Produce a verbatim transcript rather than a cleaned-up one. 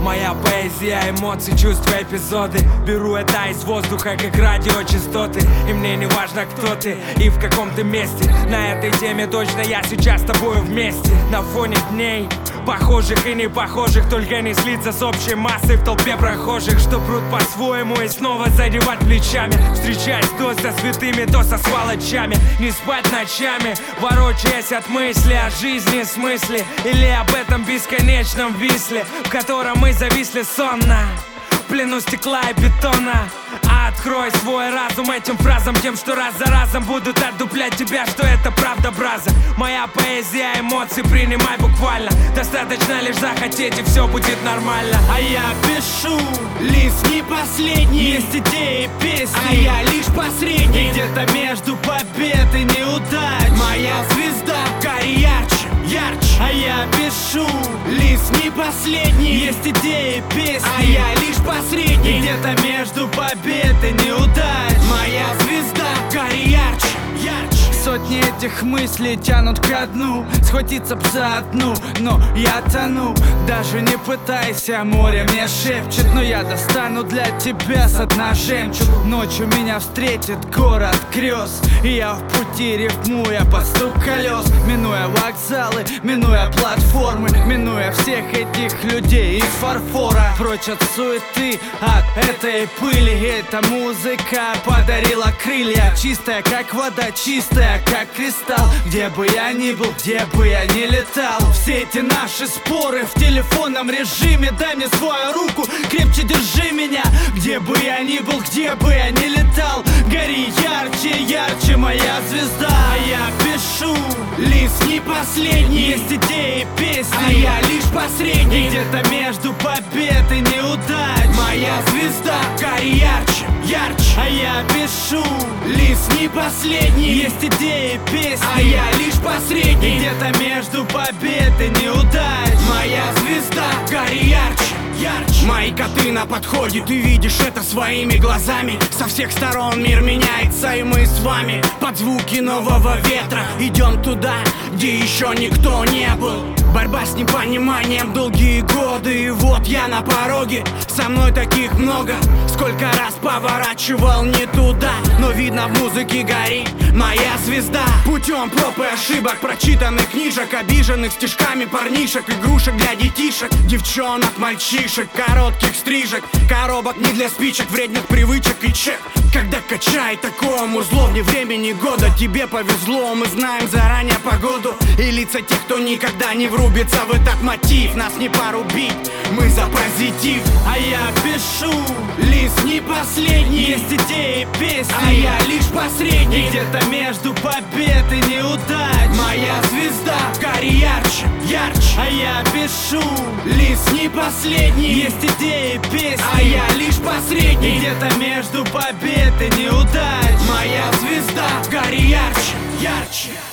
Моя поэзия, эмоции, чувства, эпизоды. Беру это из воздуха, как радиочастоты. И мне не важно, кто ты и в каком ты месте. На этой теме точно я сейчас с тобою вместе. На фоне дней похожих и не похожих, только не слиться с общей массой в толпе прохожих, что прут по-своему и снова задевать плечами. Встречаясь то со святыми, то со сволочами. Не спать ночами, ворочаясь от мысли о жизни, смысле. Или об этом бесконечном висле, в котором мы зависли сонно, в плену стекла и бетона. А открой свой разум этим фразам, тем, что раз за разом будут отдуплять тебя, что это правда, браза. Моя поэзия, эмоции, принимай буквально. Достаточно лишь захотеть, и все будет нормально. А я пишу, лист не последний. Есть идеи, песни, а я лишь посредник. И где-то между побед и неудач моя звезда гори ярче, ярче. А я пишу, лист не последний. Есть идеи, песни, а я лишь посредник. И где-то между побед и неудач моя звезда гори ярче, ярче. Сотни этих мыслей тянут ко дну, схватиться б за одну, но я тону. Даже не пытайся, море мне шепчет, но я достану для тебя со дна жемчуг. Ночью меня встретит город грез, и я в пути рифмуя под стук колес. Минуя вокзалы, минуя платформы, минуя всех этих людей из фарфора. Прочь от суеты, от этой пыли. Эта музыка подарила крылья, чистая как вода, чистая как кристалл. Где бы я ни был, где бы я ни летал, все эти наши споры в телефонном режиме. Дай мне свою руку, крепче держи меня. Где бы я ни был, где бы я ни летал, гори ярче, ярче моя звезда. А я пишу, лист не последний. Есть идеи, песни, а я лишь посредник. И где-то между побед и неудач моя звезда гори ярче, ярче. А я пишу, лист не последний. Есть идеи, песни, а я лишь посредник. И где-то между побед и неудач моя звезда гори ярче, ярче. Мои коты на подходе, ты видишь это своими глазами. Со всех сторон мир меняется, и мы с вами под звуки нового ветра идем туда, где еще никто не был. Борьба с непониманием долгие годы, и вот я на пороге. Со мной таких много, сколько раз поворачивал не туда. Но видно, в музыке горит моя звезда. Путем проб и ошибок, прочитанных книжек, обиженных стишками парнишек, игрушек для детишек, девчонок, мальчишек, коротких стрижек, коробок не для спичек, вредных привычек и чек. Когда качает такому зло вне времени года, тебе повезло, мы знаем заранее погоду и лица тех, кто никогда не врубится в этот мотив. Нас не порубить, мы за позитив. А я пишу, лист не последний. Есть идеи, песни, а я лишь посредник. И где-то между побед и неудач моя звезда гори ярче, ярче. А я пишу, лист не последний. Есть идеи, песни, а я лишь посредник. И где-то между побед и неудач моя звезда гори ярче, ярче.